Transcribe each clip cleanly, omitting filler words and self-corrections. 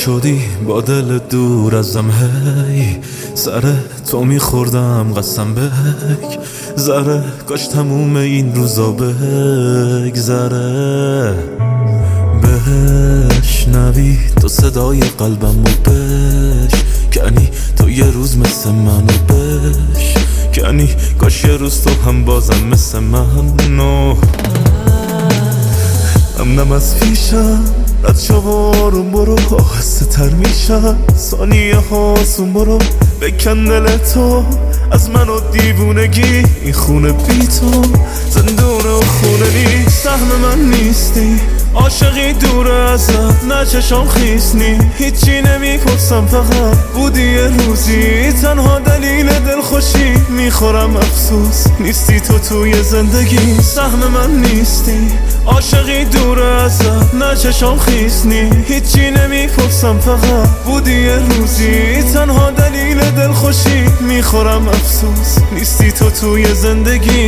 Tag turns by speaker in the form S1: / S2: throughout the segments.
S1: شدی با دل دور ازم، هی سر تو میخوردم قسم بک ذره، کاش تموم این روزا بگذره. بشنوی تو صدای قلبم و بشکنی تو یه روز مثل منو بشکنی، کاش یه روز تو هم بازم مثل منو. نم از پیشم رد شوارون برو، آهسته تر میشم ثانیه هاسون برو، بکن دل تو از من و دیوونگی، این خونه بی تو زندونه و خونه نیست. سهم من نیستی، عاشقی دور ازت، نه چشام خیسنی، هیچی نمیپرسم فقط بودی یه روزی، تنها دلیل دلخوشی میخورم افسوس نیستی تو توی زندگی. سهم من نیستی، عاشقی دور ازت، نه چشام خیسنی، هیچی نمیپرسم فقط بودی یه روزی، تنها دلیل دلخوشی میخورم افسوس نیستی تو توی زندگی.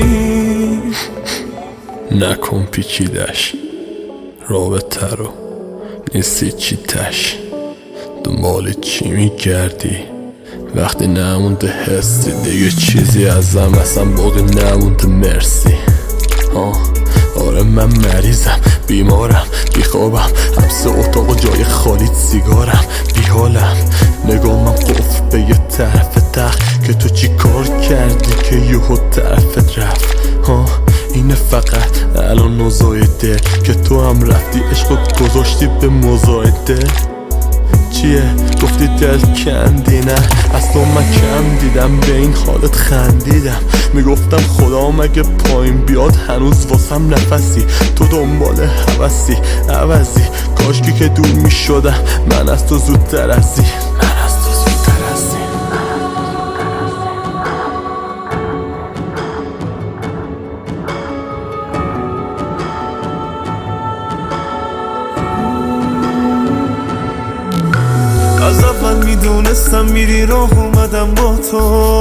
S2: نکن پیچیدش رابطه رو، نیستی چی تش، دنبال چی میگردی وقتی نمونده حسی، دیگه چیزی ازم اصلا باقی نمونده مرسی. آره من مریضم، بیمارم، بیخوابم، حبس اتاق و جای خالیت سیگارم، بیحالم، نگامم قفل به یه طرف تخت که تو چی کار کردی که یهو طرفت رفت. اینه فقط الان نزایده که تو هم رفتی عشقو گذاشتی به مزایده. چیه گفتی دل کندی؟ نه اصلا من کم دیدم، به این حالت خندیدم، میگفتم خدا مگه پایین بیاد هنوز واسم نفسی، تو دنبال هوسی عوضی، کاشکی که دور میشدم من از تو زودتر ازی.
S1: از اول میدونستم میری راه اومدم با تو،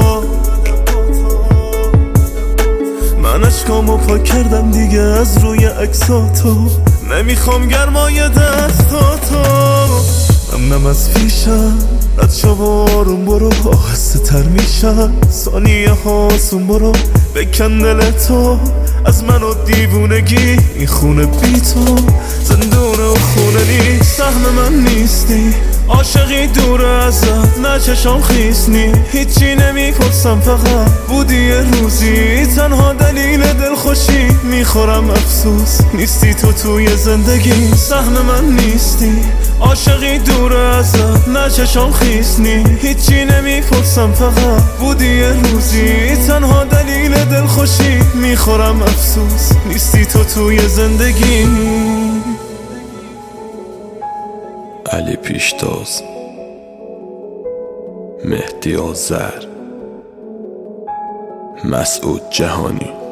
S1: من اشکامو پاک کردم دیگه از روی عکساتو، نمیخوام گرمای دستاتو. نم از پیشم رد شوارون برو، آهسته تر میشم ثانیه هاسون برو، بکن دل تو از من و دیوونگی، این خونه بی تو زندونه و خونه نیست. سهم من نیستی، عاشقی دور ازت، نه چشام خیسنی، هیچی نمیپرسم فقط بودی یه روزی، تنها دلیل دلخوشی میخورم افسوس نیستی تو توی زندگی. سهم من نیستی، عاشقی دور ازت، نه چشام خیسنی، هیچی نمیپرسم فقط بودی یه روزی، تنها دلیل دلخوشی میخورم افسوس نیستی تو توی زندگی.
S2: علی پیشتاز، مهدی آذر، مسعود جهانی.